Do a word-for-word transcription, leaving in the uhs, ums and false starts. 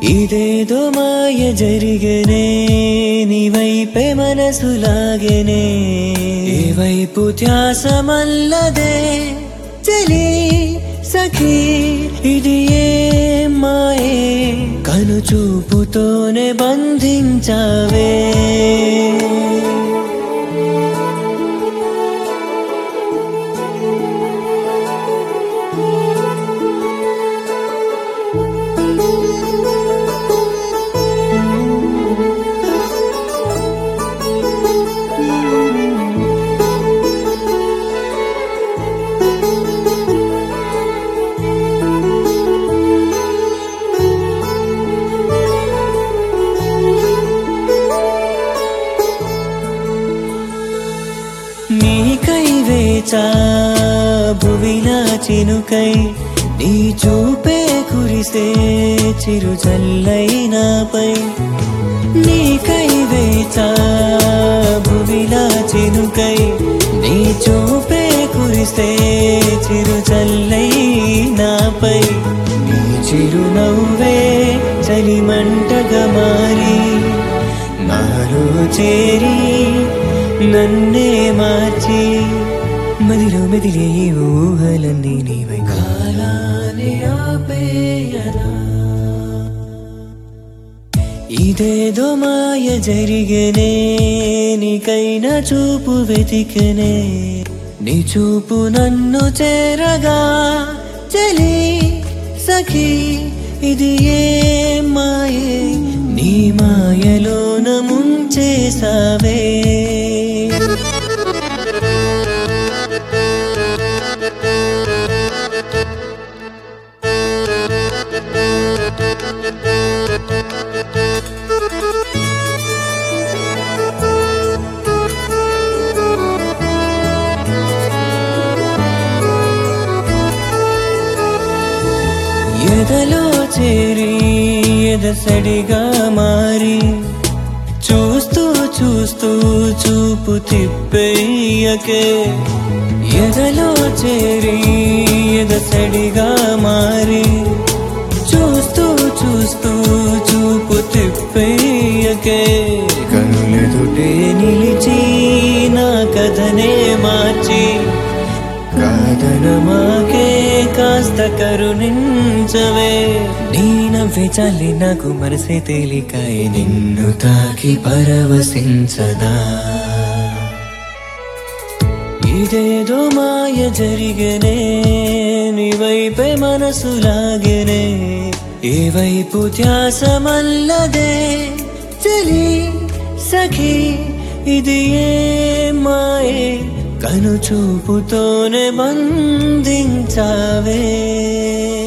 ఇదేదో మాయ జరిగనే నీ వైపే మనసు లాగనే ఏ వైపు ధ్యాస మల్లదే చలి సఖీ ఇది ఏ మాయే కను చూపుతోనే బంధించావే నీకై వేచా భువిలా చినుకై నీ చూపే కురిసే చిరు చల్లైనాపై నీకై వేచా భువిలా చినుకై నీ చూపే కురిసే చిరు చల్లైనాపై నీ చిరునవ్వే చలిమంటగా మారి నాలో చేరి నన్నే మార్చి మదిలో మెదిలే ఊహలన్నీ నీవై కాలాన్ని ఆపేయనా ఇదేదో మాయ జరిగనే నీకైనా చూపు వెతికనే నీ చూపు నన్ను చేరగా చలి సఖీ ఇది ఏ మాయే నీ మాయలోన ముంచేసావే ఎదలో చేరి ఎదసడిగా మారి చూస్తూ చూస్తూ చూపు తిప్పేయకే ఎదలో చేరి ఎదసడిగా మారి చూస్తూ చూస్తూ చూపు తిప్పేయకే కనులెదుటే నిలిచి నా కథనే మార్చి కాదనమాకే కాస్త కరుణించవే నీ నవ్వే చాలి నాకు మనసే తేలికాయ నిన్ను తాకి పరవశించదా ఇదేదో మాయ జరిగనే నీ వైపే మనసు లాగనే ఏ వైపు ధ్యాస మల్లదే చలి సఖీ ఇది ఏ మాయే కను చూపుతోనే బంధించావే